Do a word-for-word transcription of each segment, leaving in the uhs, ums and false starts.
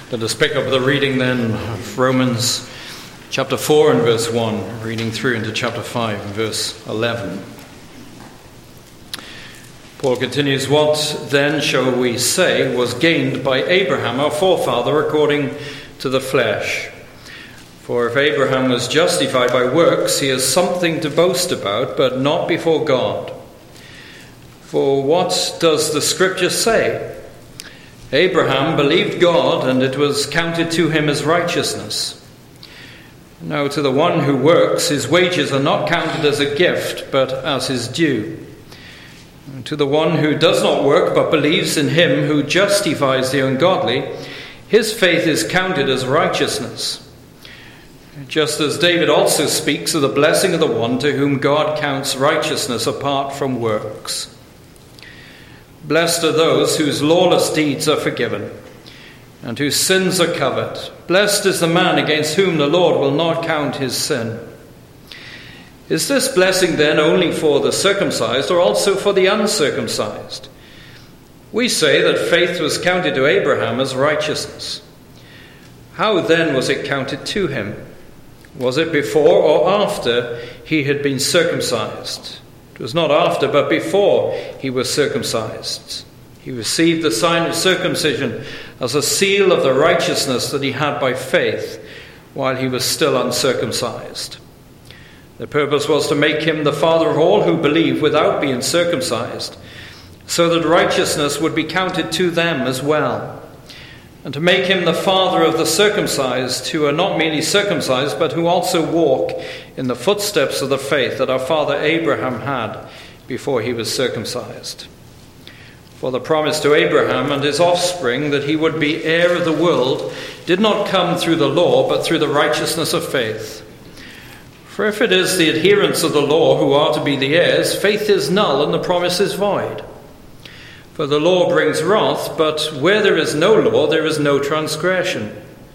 Let us pick up the reading then of Romans chapter four and verse one, reading through into chapter five and verse eleven. Paul continues, "What then shall we say was gained by Abraham, our forefather, according to the flesh? For if Abraham was justified by works, he has something to boast about, but not before God. For what does the scripture say? Abraham believed God, and it was counted to him as righteousness. Now to the one who works, his wages are not counted as a gift, but as his due. And to the one who does not work, but believes in him who justifies the ungodly, his faith is counted as righteousness. Just as David also speaks of the blessing of the one to whom God counts righteousness apart from works. Blessed are those whose lawless deeds are forgiven, and whose sins are covered. Blessed is the man against whom the Lord will not count his sin. Is this blessing then only for the circumcised, or also for the uncircumcised? We say that faith was counted to Abraham as righteousness. How then was it counted to him? Was it before or after he had been circumcised? It was not after, but before he was circumcised. He received the sign of circumcision as a seal of the righteousness that he had by faith while he was still uncircumcised. The purpose was to make him the father of all who believe without being circumcised, so that righteousness would be counted to them as well, and to make him the father of the circumcised who are not merely circumcised, but who also walk in the footsteps of the faith that our father Abraham had before he was circumcised. For the promise to Abraham and his offspring that he would be heir of the world did not come through the law, but through the righteousness of faith. For if it is the adherents of the law who are to be the heirs, faith is null and the promise is void. For the law brings wrath, but where there is no law, there is no transgression.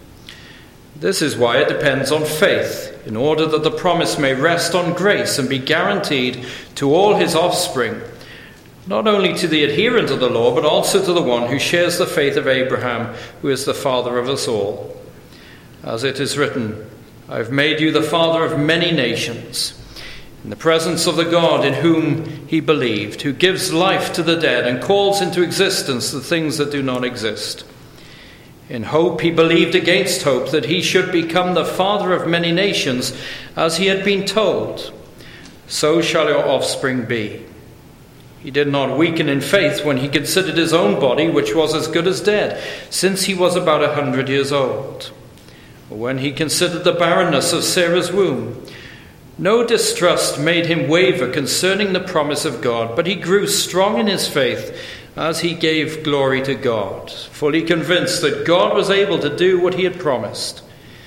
This is why it depends on faith, in order that the promise may rest on grace and be guaranteed to all his offspring, not only to the adherent of the law, but also to the one who shares the faith of Abraham, who is the father of us all. As it is written, I have made you the father of many nations, in the presence of the God in whom he believed, who gives life to the dead and calls into existence the things that do not exist. In hope he believed against hope that he should become the father of many nations, as he had been told, so shall your offspring be. He did not weaken in faith when he considered his own body, which was as good as dead, since he was about a hundred years old. Or when he considered the barrenness of Sarah's womb. No distrust made him waver concerning the promise of God, but he grew strong in his faith as he gave glory to God, fully convinced that God was able to do what he had promised.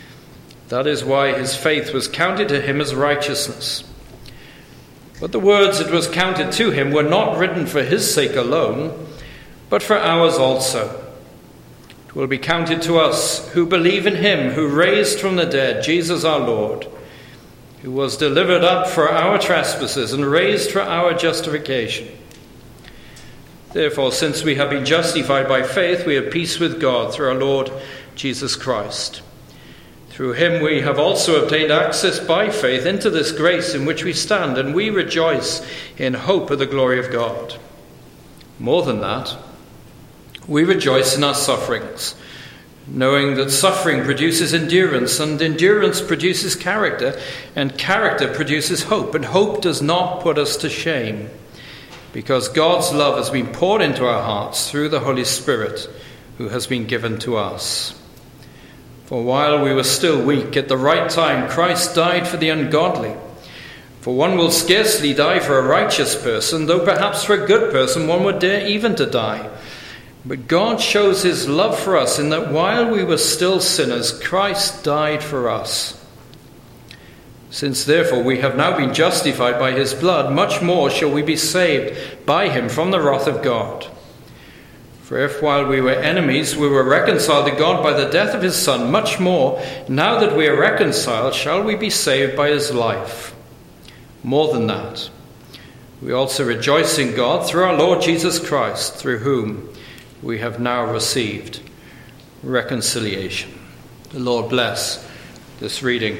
That is why his faith was counted to him as righteousness. But the words "it was counted to him" were not written for his sake alone, but for ours also. It will be counted to us who believe in him who raised from the dead Jesus our Lord, who was delivered up for our trespasses and raised for our justification. Therefore, since we have been justified by faith, we have peace with God through our Lord Jesus Christ. Through him we have also obtained access by faith into this grace in which we stand, and we rejoice in hope of the glory of God. More than that, we rejoice in our sufferings, knowing that suffering produces endurance, and endurance produces character, and character produces hope, and hope does not put us to shame, because God's love has been poured into our hearts through the Holy Spirit who has been given to us. For while we were still weak, at the right time Christ died for the ungodly. For one will scarcely die for a righteous person, though perhaps for a good person one would dare even to die. But God shows his love for us in that while we were still sinners, Christ died for us. Since therefore we have now been justified by his blood, much more shall we be saved by him from the wrath of God. For if while we were enemies we were reconciled to God by the death of his Son, much more, now that we are reconciled, shall we be saved by his life. More than that, we also rejoice in God through our Lord Jesus Christ, through whom we have now received reconciliation. The Lord bless this reading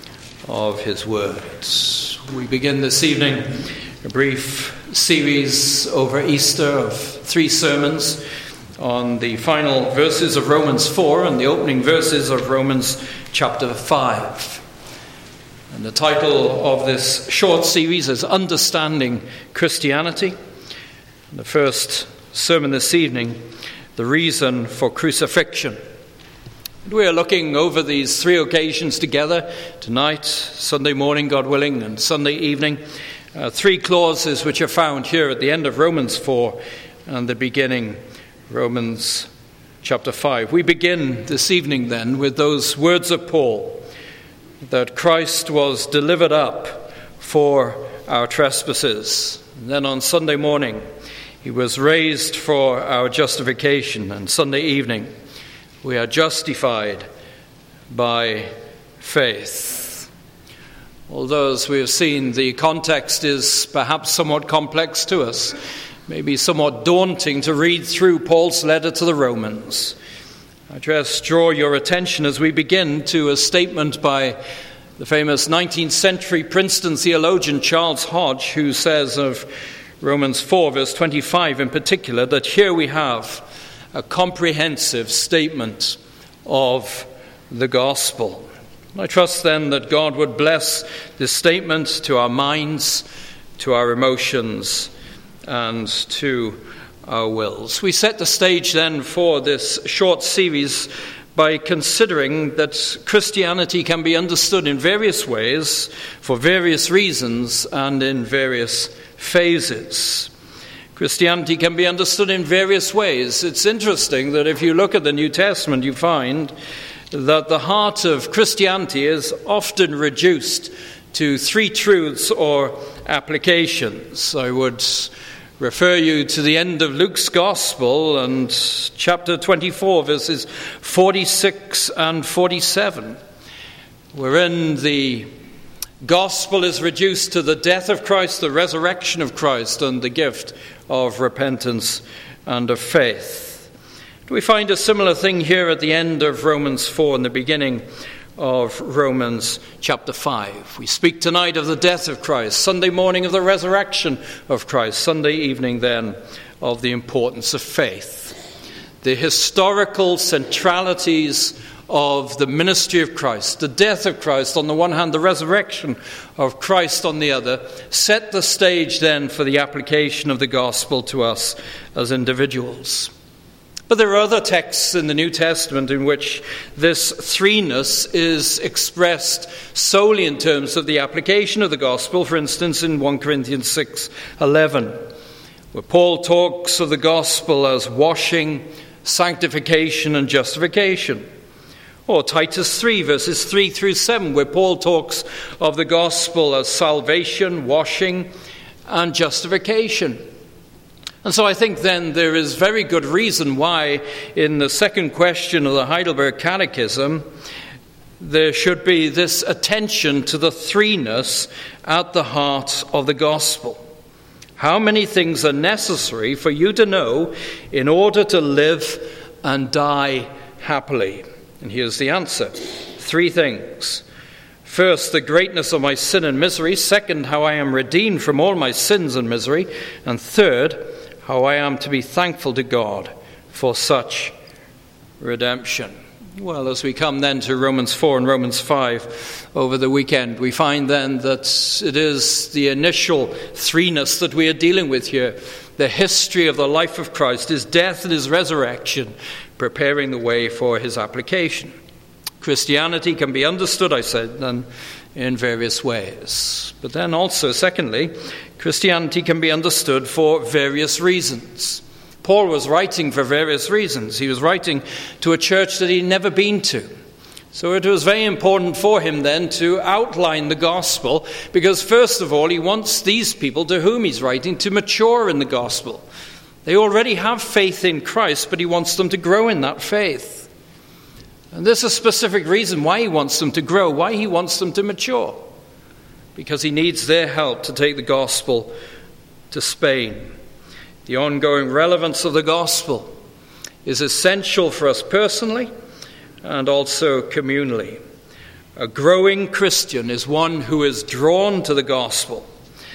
of his words. We begin this evening a brief series over Easter of three sermons on the final verses of Romans four and the opening verses of Romans chapter five. And the title of this short series is Understanding Christianity. And the first sermon this evening, the reason for crucifixion. And we are looking over these three occasions together, tonight, Sunday morning, God willing, and Sunday evening. Uh, three clauses which are found here at the end of Romans four and the beginning, Romans chapter five. We begin this evening then with those words of Paul, that Christ was delivered up for our trespasses. And then on Sunday morning, he was raised for our justification. And Sunday evening, we are justified by faith. Although, as we have seen, the context is perhaps somewhat complex to us, maybe somewhat daunting to read through Paul's letter to the Romans. I just draw your attention as we begin to a statement by the famous nineteenth century Princeton theologian Charles Hodge, who says of Romans four, verse twenty-five in particular, that here we have a comprehensive statement of the gospel. I trust then that God would bless this statement to our minds, to our emotions, and to our wills. We set the stage then for this short series by considering that Christianity can be understood in various ways, for various reasons, and in various phases. Christianity can be understood in various ways. It's interesting that if you look at the New Testament, you find that the heart of Christianity is often reduced to three truths or applications. I would refer you to the end of Luke's Gospel and chapter twenty-four, verses forty-six and forty-seven, wherein the gospel is reduced to the death of Christ, the resurrection of Christ, and the gift of repentance and of faith. We find a similar thing here at the end of Romans four and the beginning of Romans chapter five. We speak tonight of the death of Christ, Sunday morning of the resurrection of Christ, Sunday evening then of the importance of faith. The historical centralities of the ministry of Christ, the death of Christ on the one hand, the resurrection of Christ on the other, set the stage then for the application of the gospel to us as individuals. But there are other texts in the New Testament in which this threeness is expressed solely in terms of the application of the gospel. For instance, in First Corinthians six eleven, where Paul talks of the gospel as washing, sanctification, and justification. Or Titus three, verses three through seven, where Paul talks of the gospel as salvation, washing, and justification. And so I think then there is very good reason why in the second question of the Heidelberg Catechism there should be this attention to the threeness at the heart of the gospel. How many things are necessary for you to know in order to live and die happily? And here's the answer. Three things. First, the greatness of my sin and misery. Second, how I am redeemed from all my sins and misery. And third, how I am to be thankful to God for such redemption. Well, as we come then to Romans four and Romans five over the weekend, we find then that it is the initial threeness that we are dealing with here. The history of the life of Christ, his death and his resurrection, preparing the way for his application. Christianity can be understood, I said, then in various ways. But then also, secondly, Christianity can be understood for various reasons. Paul was writing for various reasons. He was writing to a church that he'd never been to. So it was very important for him then to outline the gospel, because first of all, he wants these people to whom he's writing to mature in the gospel. They already have faith in Christ, but he wants them to grow in that faith. And there's a specific reason why he wants them to grow, why he wants them to mature. Because he needs their help to take the gospel to Spain. The ongoing relevance of the gospel is essential for us personally and also communally. A growing Christian is one who is drawn to the gospel,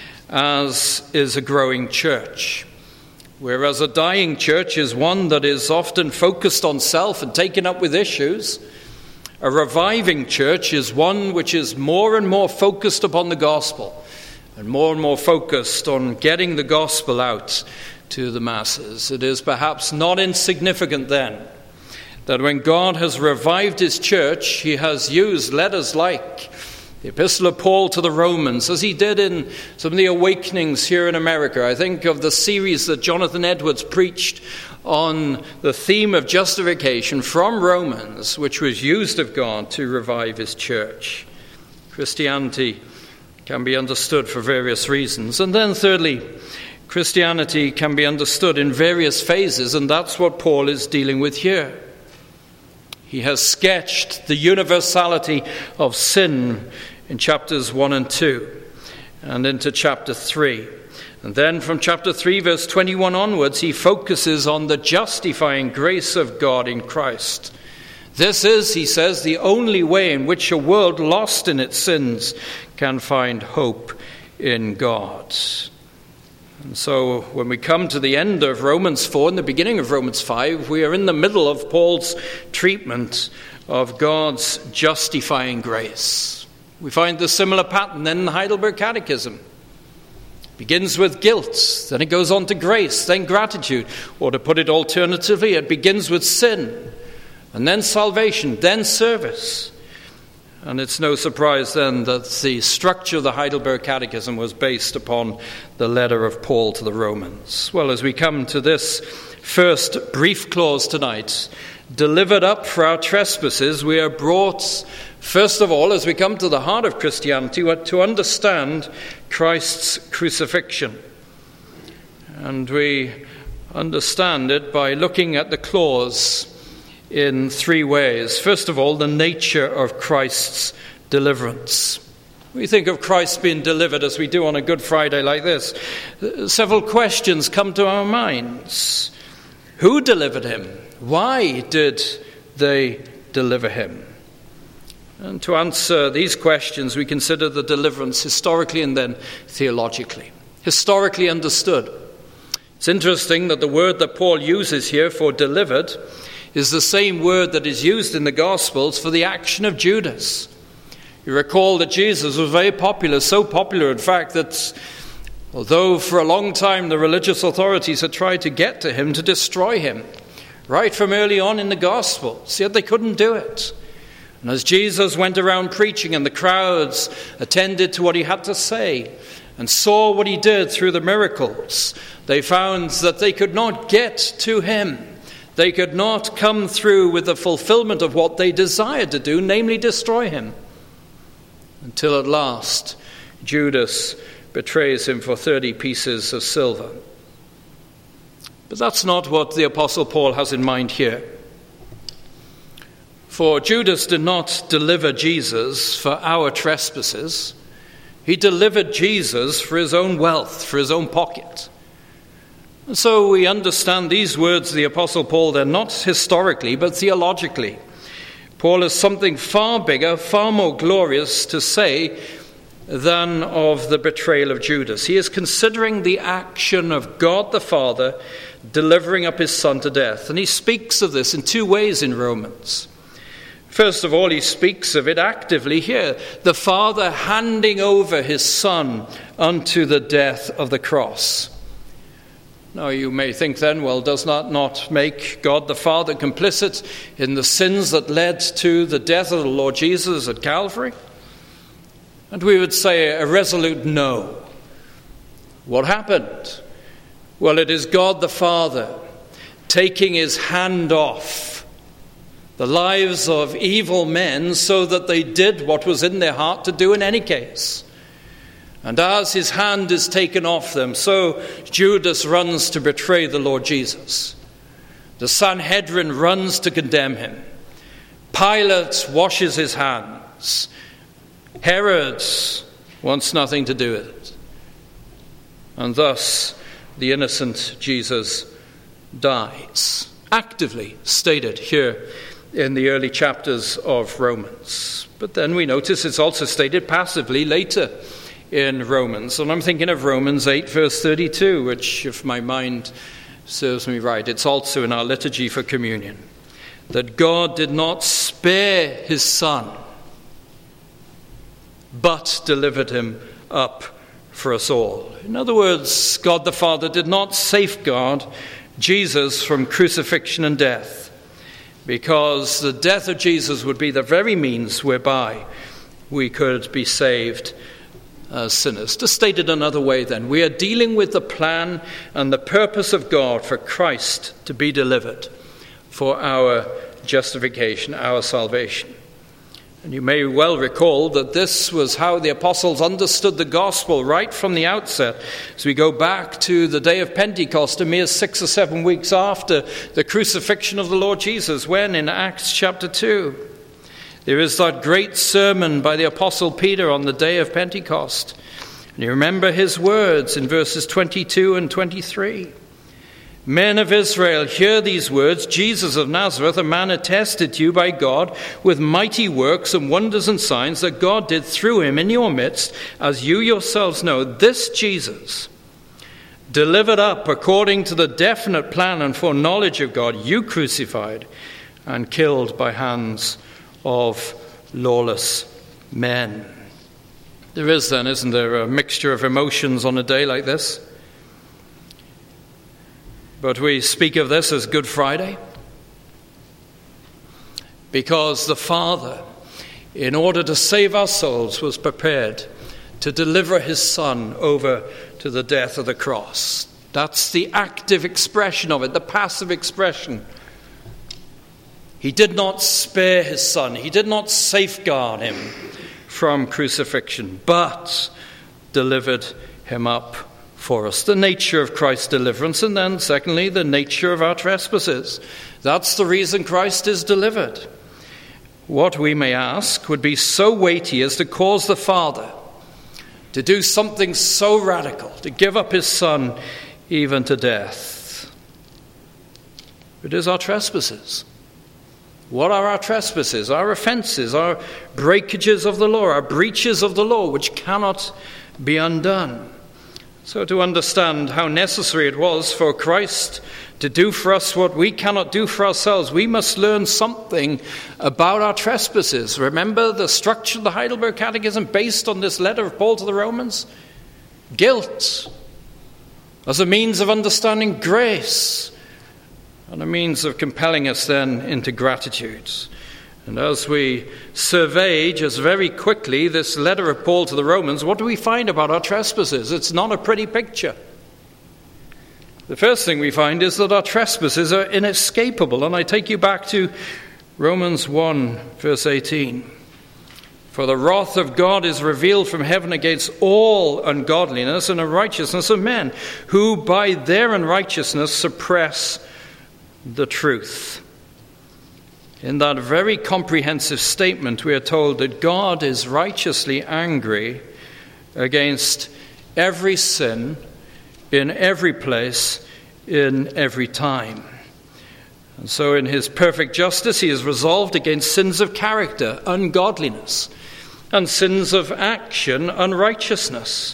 as is a growing church. Whereas a dying church is one that is often focused on self and taken up with issues, a reviving church is one which is more and more focused upon the gospel and more and more focused on getting the gospel out to the masses. It is perhaps not insignificant then that when God has revived his church, he has used letters like the Epistle of Paul to the Romans, as he did in some of the awakenings here in America. I think of the series that Jonathan Edwards preached on the theme of justification from Romans, which was used of God to revive his church. Christianity can be understood for various reasons. And then thirdly, Christianity can be understood in various phases, and that's what Paul is dealing with here. He has sketched the universality of sin in chapters one and two and into chapter three. And then from chapter three, verse twenty-one onwards, he focuses on the justifying grace of God in Christ. This is, he says, the only way in which a world lost in its sins can find hope in God. And so when we come to the end of Romans four and the beginning of Romans five, we are in the middle of Paul's treatment of God's justifying grace. We find the similar pattern then in the Heidelberg Catechism. It begins with guilt, then it goes on to grace, then gratitude. Or to put it alternatively, it begins with sin, and then salvation, then service. And it's no surprise then that the structure of the Heidelberg Catechism was based upon the letter of Paul to the Romans. Well, as we come to this first brief clause tonight, delivered up for our trespasses, we are brought, first of all, as we come to the heart of Christianity, to understand Christ's crucifixion. And we understand it by looking at the clause in three ways. First of all, the nature of Christ's deliverance. We think of Christ being delivered as we do on a Good Friday like this. Several questions come to our minds. Who delivered him? Why did they deliver him? And to answer these questions, we consider the deliverance historically and then theologically. Historically understood. It's interesting that the word that Paul uses here for delivered is the same word that is used in the Gospels for the action of Judas. You recall that Jesus was very popular, so popular in fact that although for a long time the religious authorities had tried to get to him to destroy him, right from early on in the Gospels, yet they couldn't do it. And as Jesus went around preaching and the crowds attended to what he had to say and saw what he did through the miracles, they found that they could not get to him. They could not come through with the fulfillment of what they desired to do, namely destroy him. Until at last, Judas betrays him for thirty pieces of silver. But that's not what the Apostle Paul has in mind here. For Judas did not deliver Jesus for our trespasses. He delivered Jesus for his own wealth, for his own pocket. And so we understand these words of the Apostle Paul, they're not historically, but theologically. Paul has something far bigger, far more glorious to say than of the betrayal of Judas. He is considering the action of God the Father delivering up his Son to death. And he speaks of this in two ways in Romans. First of all, he speaks of it actively here. The Father handing over his Son unto the death of the cross. Now you may think then, well, does that not make God the Father complicit in the sins that led to the death of the Lord Jesus at Calvary? And we would say a resolute no. What happened? Well, it is God the Father taking his hand off the lives of evil men so that they did what was in their heart to do in any case. And as his hand is taken off them, so Judas runs to betray the Lord Jesus. The Sanhedrin runs to condemn him. Pilate washes his hands. Herod wants nothing to do with it. And thus the innocent Jesus dies. actively stated here in the early chapters of Romans. But then we notice it's also stated passively later in Romans. And I'm thinking of Romans eight, verse thirty-two, which, if my mind serves me right, it's also in our liturgy for communion. That God did not spare his Son, but delivered him up for us all. In other words, God the Father did not safeguard Jesus from crucifixion and death, because the death of Jesus would be the very means whereby we could be saved as sinners. To state it another way then, we are dealing with the plan and the purpose of God for Christ to be delivered for our justification, our salvation. And you may well recall that this was how the apostles understood the gospel right from the outset. As we go back to the day of Pentecost, a mere six or seven weeks after the crucifixion of the Lord Jesus, when in Acts chapter two, there is that great sermon by the apostle Peter on the day of Pentecost. And you remember his words in verses twenty-two and twenty-three. Men of Israel, hear these words. Jesus of Nazareth, a man attested to you by God with mighty works and wonders and signs that God did through him in your midst, as you yourselves know. This Jesus, delivered up according to the definite plan and foreknowledge of God, you crucified and killed by hands of lawless men. There is then, isn't there, a mixture of emotions on a day like this? But we speak of this as Good Friday because the Father, in order to save our souls, was prepared to deliver his Son over to the death of the cross. That's the active expression of it, the passive expression. He did not spare his Son. He did not safeguard him from crucifixion, but delivered him up for us. The nature of Christ's deliverance, and then secondly, the nature of our trespasses. That's the reason Christ is delivered. What we may ask would be so weighty as to cause the Father to do something so radical, to give up his Son even to death. It is our trespasses. What are our trespasses? Our offenses, our breakages of the law, our breaches of the law, which cannot be undone. So to understand how necessary it was for Christ to do for us what we cannot do for ourselves, we must learn something about our trespasses. Remember the structure of the Heidelberg Catechism based on this letter of Paul to the Romans? Guilt as a means of understanding grace and a means of compelling us then into gratitude. And as we survey just very quickly this letter of Paul to the Romans, what do we find about our trespasses? It's not a pretty picture. The first thing we find is that our trespasses are inescapable. And I take you back to Romans one, verse eighteen. For the wrath of God is revealed from heaven against all ungodliness and unrighteousness of men, who by their unrighteousness suppress the truth. In that very comprehensive statement, we are told that God is righteously angry against every sin, in every place, in every time. And so in his perfect justice, he is resolved against sins of character, ungodliness, and sins of action, unrighteousness.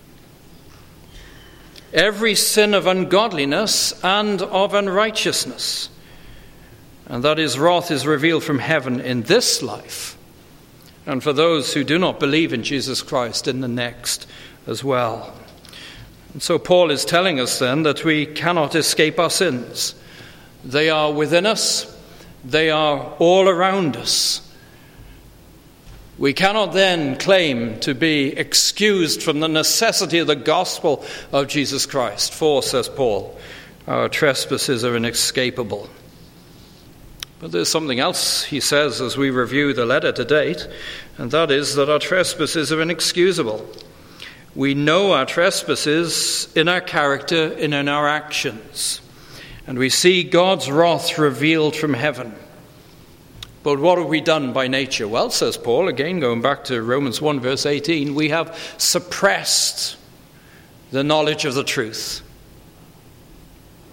Every sin of ungodliness and of unrighteousness. And that his wrath is revealed from heaven in this life, and for those who do not believe in Jesus Christ in the next as well. And so Paul is telling us then that we cannot escape our sins. They are within us. They are all around us. We cannot then claim to be excused from the necessity of the gospel of Jesus Christ. For, says Paul, our trespasses are inescapable. But there's something else he says as we review the letter to date, and that is that our trespasses are inexcusable. We know our trespasses in our character and in our actions, and we see God's wrath revealed from heaven. But what have we done by nature? Well, says Paul, again going back to Romans one verse eighteen, we have suppressed the knowledge of the truth.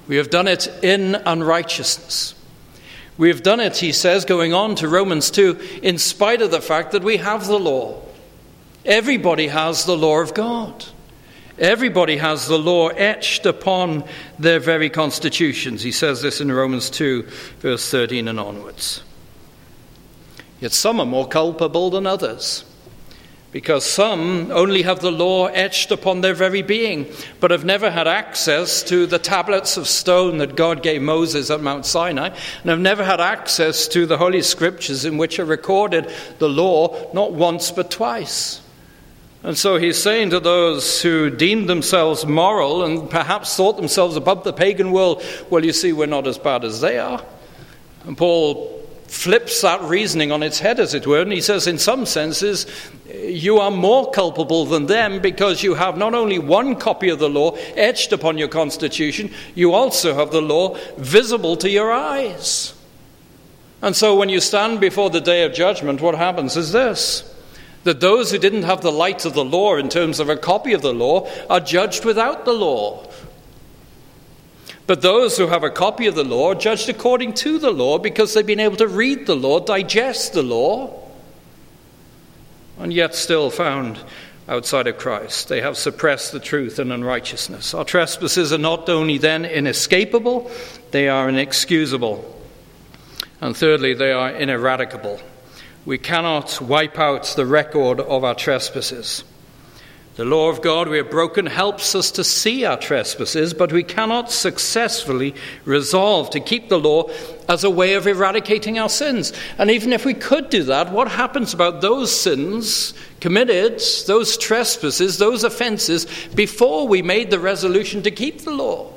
We have done it in unrighteousness. We have done it, he says, going on to Romans two, in spite of the fact that we have the law. Everybody has the law of God. Everybody has the law etched upon their very constitutions. He says this in Romans two, verse thirteen and onwards. Yet some are more culpable than others, because some only have the law etched upon their very being, but have never had access to the tablets of stone that God gave Moses at Mount Sinai, and have never had access to the Holy Scriptures in which are recorded the law not once but twice. And so he's saying to those who deemed themselves moral and perhaps thought themselves above the pagan world, well, you see, we're not as bad as they are. And Paul flips that reasoning on its head, as it were, and he says, in some senses, you are more culpable than them because you have not only one copy of the law etched upon your constitution, you also have the law visible to your eyes. And so when you stand before the day of judgment, what happens is this: that those who didn't have the light of the law in terms of a copy of the law are judged without the law. But those who have a copy of the law are judged according to the law because they've been able to read the law, digest the law, and yet still found outside of Christ. They have suppressed the truth in unrighteousness. Our trespasses are not only then inescapable, they are inexcusable. And thirdly, they are ineradicable. We cannot wipe out the record of our trespasses. The law of God we have broken helps us to see our trespasses, but we cannot successfully resolve to keep the law as a way of eradicating our sins. And even if we could do that, what happens about those sins committed, those trespasses, those offenses, before we made the resolution to keep the law?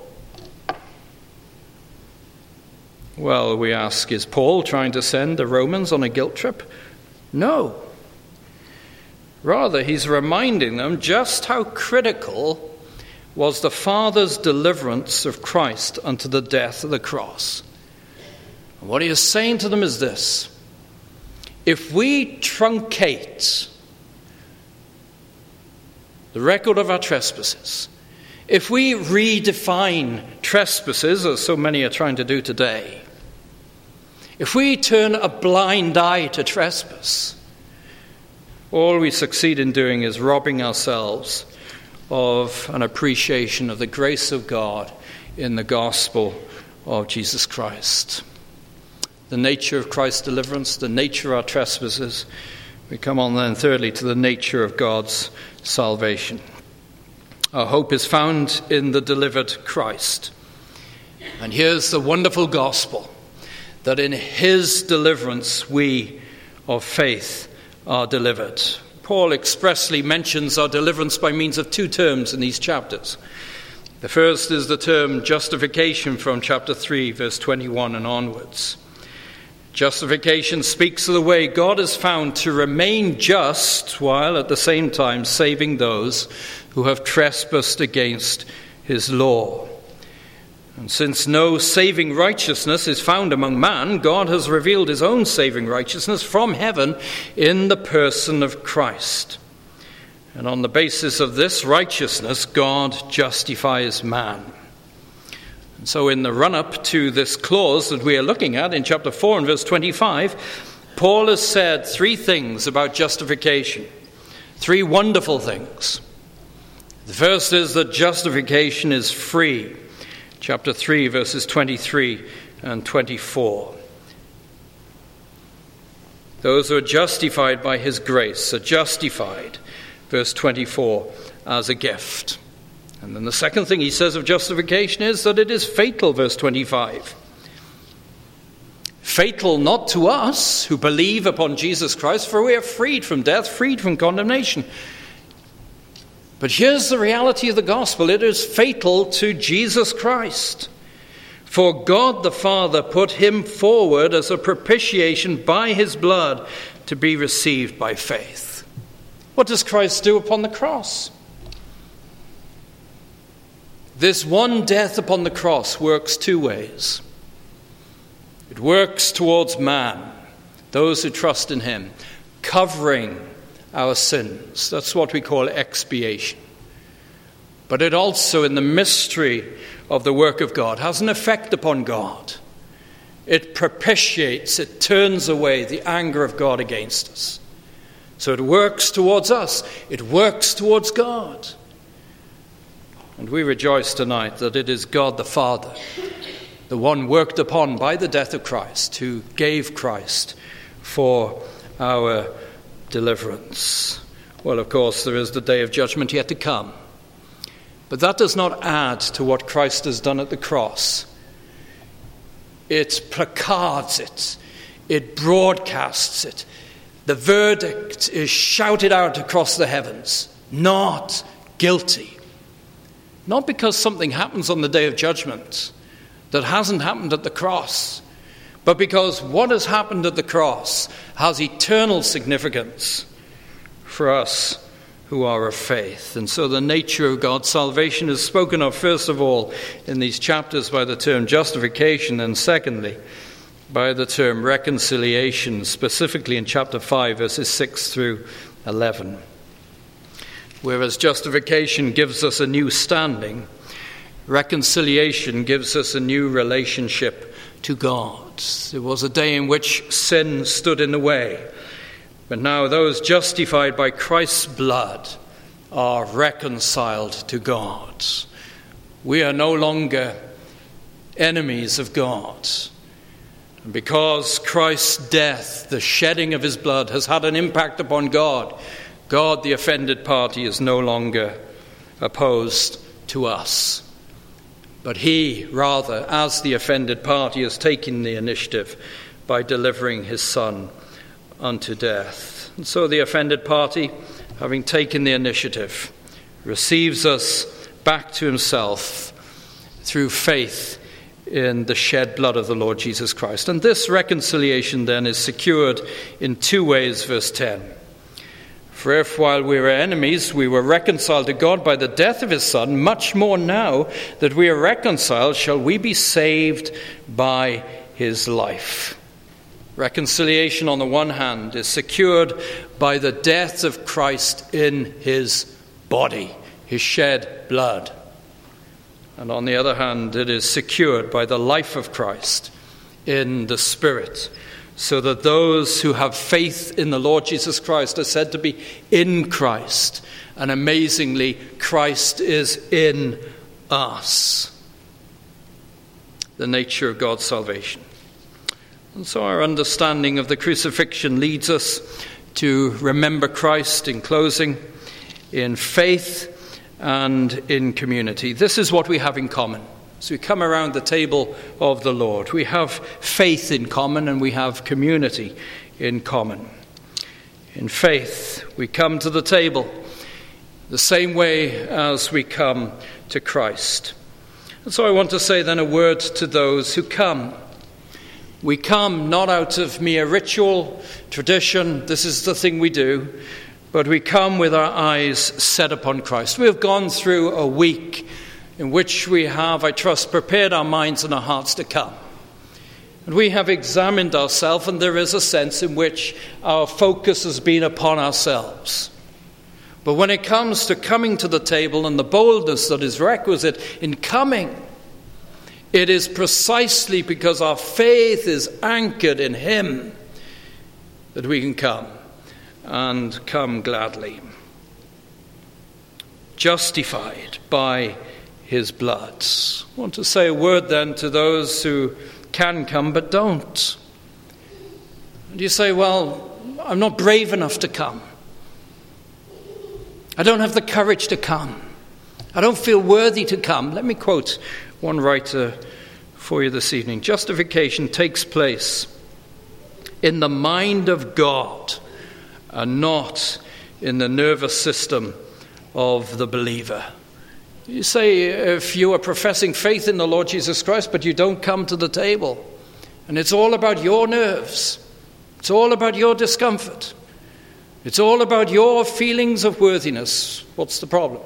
Well, we ask, is Paul trying to send the Romans on a guilt trip? No. Rather, he's reminding them just how critical was the Father's deliverance of Christ unto the death of the cross. And what he is saying to them is this: if we truncate the record of our trespasses, if we redefine trespasses, as so many are trying to do today, if we turn a blind eye to trespass, all we succeed in doing is robbing ourselves of an appreciation of the grace of God in the gospel of Jesus Christ. The nature of Christ's deliverance, the nature of our trespasses. We come on then thirdly to the nature of God's salvation. Our hope is found in the delivered Christ. And here's the wonderful gospel, that in his deliverance we of faith are delivered. Paul expressly mentions our deliverance by means of two terms in these chapters. The first is the term justification from chapter three, verse twenty-one and onwards. Justification speaks of the way God has found to remain just while at the same time saving those who have trespassed against his law. And since no saving righteousness is found among man, God has revealed his own saving righteousness from heaven in the person of Christ. And on the basis of this righteousness, God justifies man. And so in the run-up to this clause that we are looking at in chapter four and verse twenty-five, Paul has said three things about justification. Three wonderful things. The first is that justification is free. Chapter three, verses twenty-three and twenty-four. Those who are justified by his grace are justified, verse twenty-four, as a gift. And then the second thing he says of justification is that it is fatal, verse twenty-five. Fatal not to us who believe upon Jesus Christ, for we are freed from death, freed from condemnation. But here's the reality of the gospel. It is fatal to Jesus Christ. For God the Father put him forward as a propitiation by his blood to be received by faith. What does Christ do upon the cross? This one death upon the cross works two ways. It works towards man, those who trust in him, covering our sins. That's what we call expiation. but it also, in the mystery of the work of God, has an effect upon God. It propitiates, it turns away the anger of God against us. So it works towards us, it works towards God. And we rejoice tonight that it is God the Father, the one worked upon by the death of Christ, who gave Christ for our deliverance. Well, of course, there is the day of judgment yet to come. But that does not add to what Christ has done at the cross. It placards it. It broadcasts it. The verdict is shouted out across the heavens. Not guilty. Not because something happens on the day of judgment that hasn't happened at the cross, but because what has happened at the cross has eternal significance for us who are of faith. And so the nature of God's salvation is spoken of, first of all, in these chapters by the term justification, and secondly, by the term reconciliation, specifically in chapter five, verses six through eleven. Whereas justification gives us a new standing, reconciliation gives us a new relationship to God. There was a day in which sin stood in the way, but now those justified by Christ's blood are reconciled to God. We are no longer enemies of God. And because Christ's death, the shedding of his blood, has had an impact upon God, God, the offended party, is no longer opposed to us. But he, rather, as the offended party, has taken the initiative by delivering his Son unto death. And so the offended party, having taken the initiative, receives us back to himself through faith in the shed blood of the Lord Jesus Christ. And this reconciliation then is secured in two ways, verse ten. For if while we were enemies we were reconciled to God by the death of his Son, much more now that we are reconciled shall we be saved by his life. Reconciliation, on the one hand, is secured by the death of Christ in his body, his shed blood. And on the other hand, it is secured by the life of Christ in the Spirit, so that those who have faith in the Lord Jesus Christ are said to be in Christ. And amazingly, Christ is in us. The nature of God's salvation. And so our understanding of the crucifixion leads us to remember Christ in closing, in faith and in community. This is what we have in common. So we come around the table of the Lord. We have faith in common and we have community in common. In faith, we come to the table the same way as we come to Christ. And so I want to say then a word to those who come. We come not out of mere ritual, tradition, this is the thing we do, but we come with our eyes set upon Christ. We have gone through a week in which we have, I trust, prepared our minds and our hearts to come. And we have examined ourselves, and there is a sense in which our focus has been upon ourselves. But when it comes to coming to the table and the boldness that is requisite in coming, it is precisely because our faith is anchored in him that we can come, and come gladly. Justified by his blood. I want to say a word then to those who can come but don't. And you say, well, I'm not brave enough to come. I don't have the courage to come. I don't feel worthy to come. Let me quote one writer for you this evening. Justification takes place in the mind of God and not in the nervous system of the believer. You say, if you are professing faith in the Lord Jesus Christ, but you don't come to the table, and it's all about your nerves, it's all about your discomfort, it's all about your feelings of worthiness, what's the problem?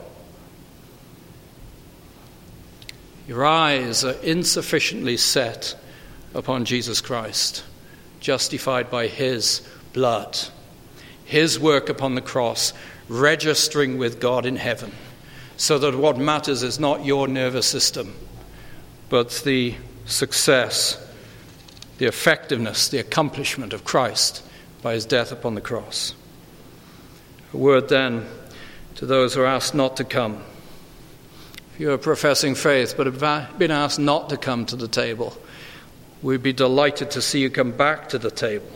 Your eyes are insufficiently set upon Jesus Christ, justified by his blood, his work upon the cross, registering with God in heaven, so that what matters is not your nervous system, but the success, the effectiveness, the accomplishment of Christ by his death upon the cross. A word then to those who are asked not to come. If you are professing faith but have been asked not to come to the table, we'd be delighted to see you come back to the table.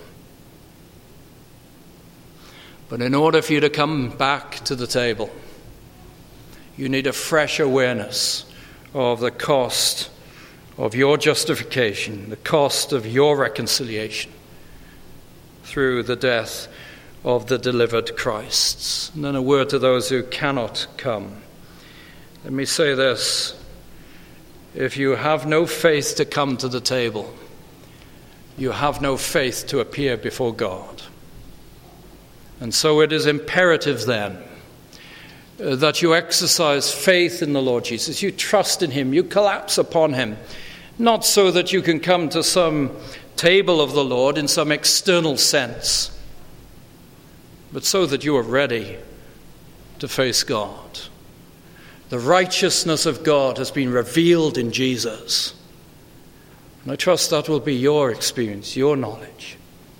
But in order for you to come back to the table, you need a fresh awareness of the cost of your justification, the cost of your reconciliation through the death of the delivered Christ. And then a word to those who cannot come. Let me say this. If you have no faith to come to the table, you have no faith to appear before God. And so it is imperative then uh, that you exercise faith in the Lord Jesus. You trust in him. You collapse upon him. Not so that you can come to some table of the Lord in some external sense, but so that you are ready to face God. The righteousness of God has been revealed in Jesus. And I trust that will be your experience, your knowledge.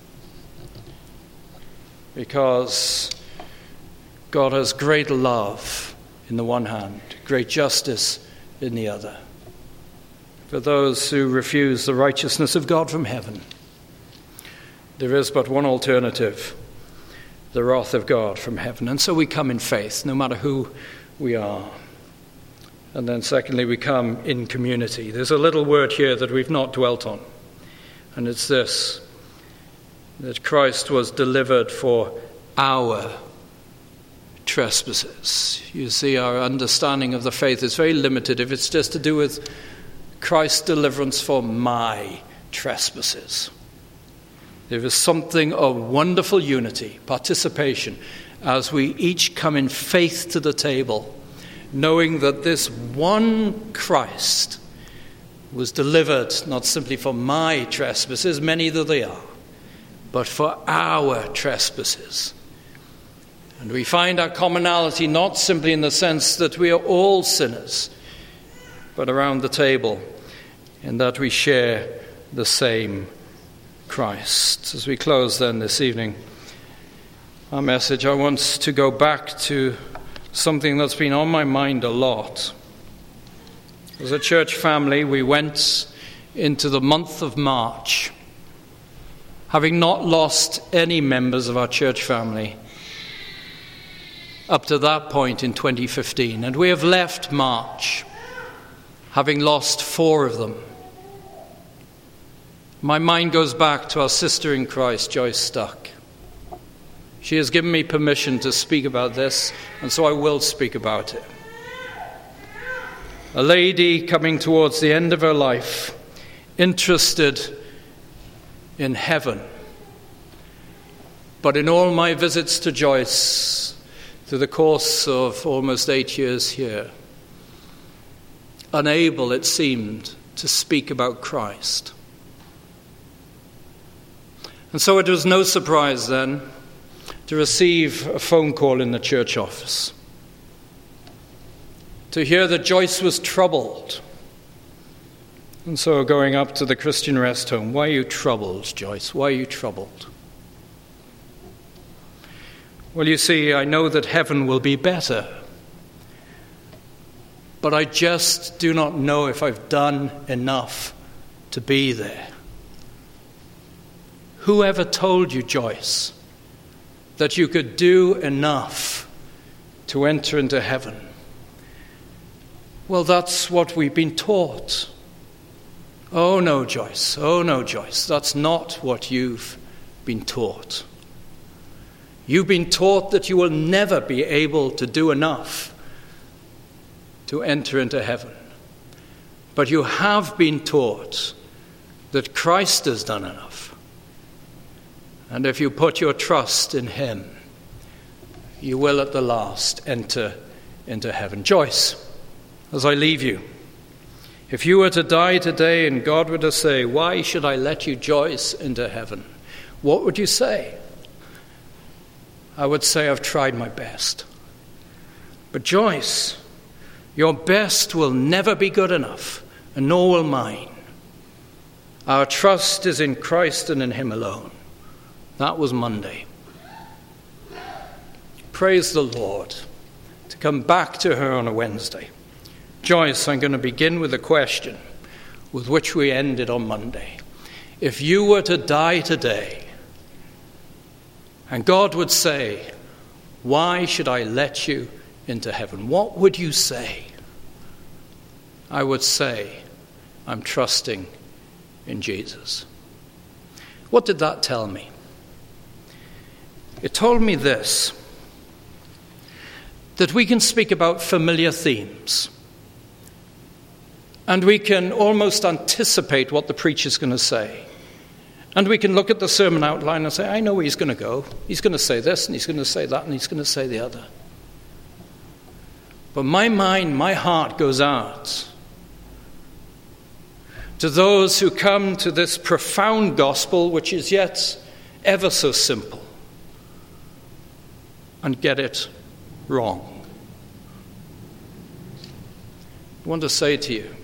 Because God has great love in the one hand, great justice in the other. For those who refuse the righteousness of God from heaven, there is but one alternative, the wrath of God from heaven. And so we come in faith, no matter who we are. And then secondly, we come in community. There's a little word here that we've not dwelt on, and it's this, that Christ was delivered for our trespasses. You see, our understanding of the faith is very limited if it's just to do with Christ's deliverance for my trespasses. There is something of wonderful unity, participation, as we each come in faith to the table, knowing that this one Christ was delivered not simply for my trespasses, many though they are, but for our trespasses. And we find our commonality not simply in the sense that we are all sinners, but around the table in that we share the same Christ. As we close then this evening, our message, I want to go back to something that's been on my mind a lot. As a church family, we went into the month of March, having not lost any members of our church family up to that point in twenty fifteen. And we have left March, having lost four of them. My mind goes back to our sister in Christ, Joyce Stuck. She has given me permission to speak about this, and so I will speak about it. A lady coming towards the end of her life, interested in heaven. But in all my visits to Joyce, through the course of almost eight years here, unable, it seemed, to speak about Christ. And so it was no surprise then to receive a phone call in the church office, to hear that Joyce was troubled. And so going up to the Christian Rest Home, why are you troubled, Joyce? Why are you troubled? Well, you see, I know that heaven will be better, but I just do not know if I've done enough to be there. Whoever told you, Joyce, that you could do enough to enter into heaven? Well, that's what we've been taught. Oh no, Joyce. Oh no, Joyce. That's not what you've been taught. You've been taught that you will never be able to do enough to enter into heaven. But you have been taught that Christ has done enough. And if you put your trust in him, you will at the last enter into heaven. Joyce, as I leave you, if you were to die today and God were to say, why should I let you, Joyce, into heaven? What would you say? I would say, I've tried my best. But Joyce, Your best will never be good enough, and nor will mine. Our trust is in Christ and in him alone. That was Monday. Praise the Lord. To come back to her on a Wednesday. Joyce, I'm going to begin with a question with which we ended on Monday. If you were to die today, and God would say, why should I let you into heaven? What would you say? I would say, I'm trusting in Jesus. What did that tell me? It told me this, that we can speak about familiar themes, and we can almost anticipate what the preacher's going to say. And we can look at the sermon outline and say, I know where he's going to go. He's going to say this, and he's going to say that, and he's going to say the other. But my mind, my heart goes out to those who come to this profound gospel, which is yet ever so simple, and get it wrong. I want to say to you,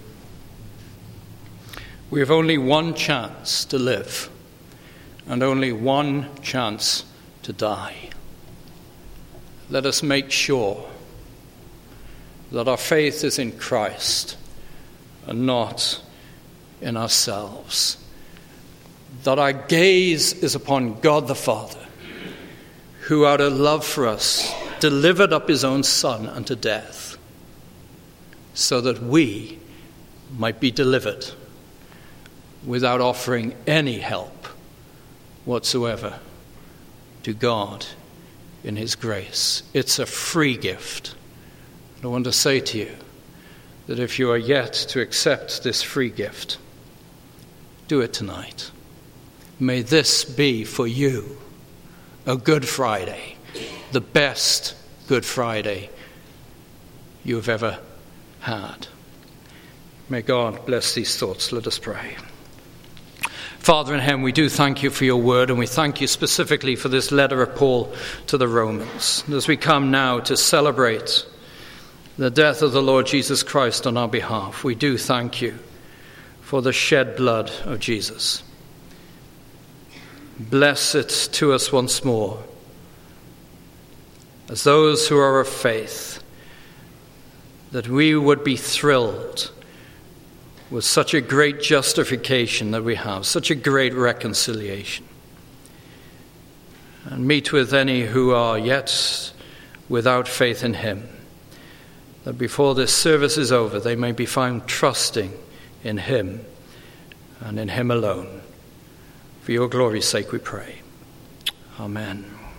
we have only one chance to live and only one chance to die. Let us make sure that our faith is in Christ and not in ourselves. That our gaze is upon God the Father, who out of love for us delivered up his own Son unto death, so that we might be delivered without offering any help whatsoever to God in his grace. It's a free gift. And I want to say to you that if you are yet to accept this free gift, do it tonight. May this be for you a Good Friday, the best Good Friday you have ever had. May God bless these thoughts. Let us pray. Father in heaven, we do thank you for your word, and we thank you specifically for this letter of Paul to the Romans. And as we come now to celebrate the death of the Lord Jesus Christ on our behalf, we do thank you for the shed blood of Jesus. Bless it to us once more as those who are of faith, that we would be thrilled with such a great justification that we have, such a great reconciliation. And meet with any who are yet without faith in him, that before this service is over, they may be found trusting in him and in him alone. For your glory's sake we pray. Amen.